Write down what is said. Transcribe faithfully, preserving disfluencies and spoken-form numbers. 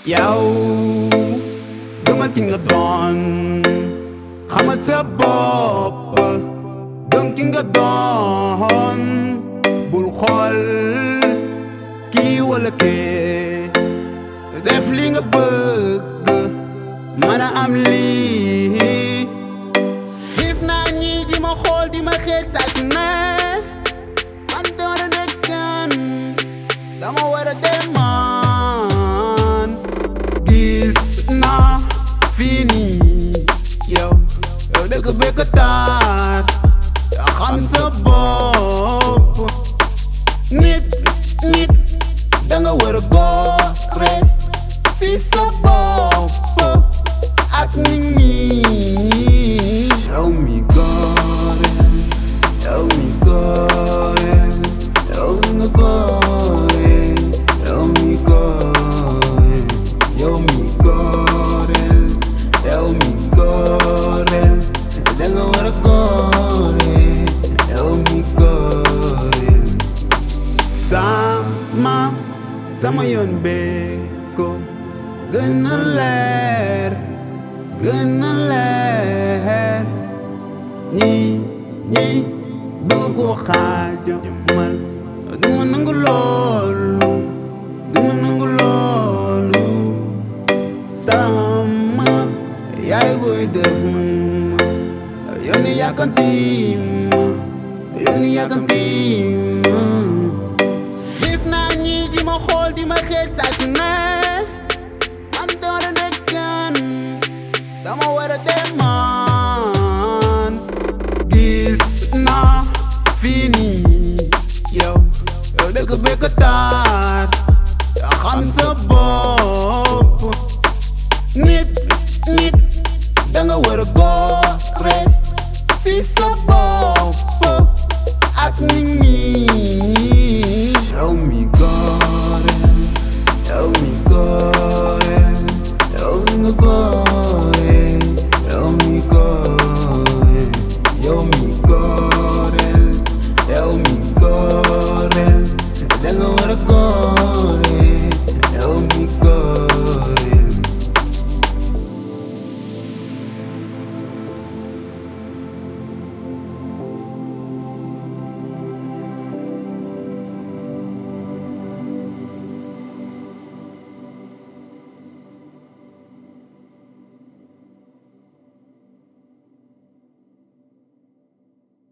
yow gëmal ki nga doon xamal sa bopp gëm ki nga doon bul xool kii wala kee def li nga bëgg mën a am lii gis naa ñi di ma xool di ma xeet saa su ne man doon nekkan dama war a demaan gis naa fii nii yow yow dëkk bëgg taat yaa xam sa bopp nit nit danga war a góore si sa bopp ak nit ñi yow mi góore yow mi góore yow nga góore yow mi góore yow mi góore yow mi góore danga war a góore yow mi góore sama sama yoon bee ko gën a leer gën a leer ñi ñi bëgg ko xaajamal duma nangu loolu duma nangu loolu sama yaay booy def ma yooni yàkkamti ma yooni yàkkamti ma gis naa ñi di ma xool di ma xeet saa su ne man doon nekkan dama war a demaan gis naa fii nii yow yow dëkk bëgg taat yaa xam sa bopp nit nit danga war a góore si sa bopp ak nit ñi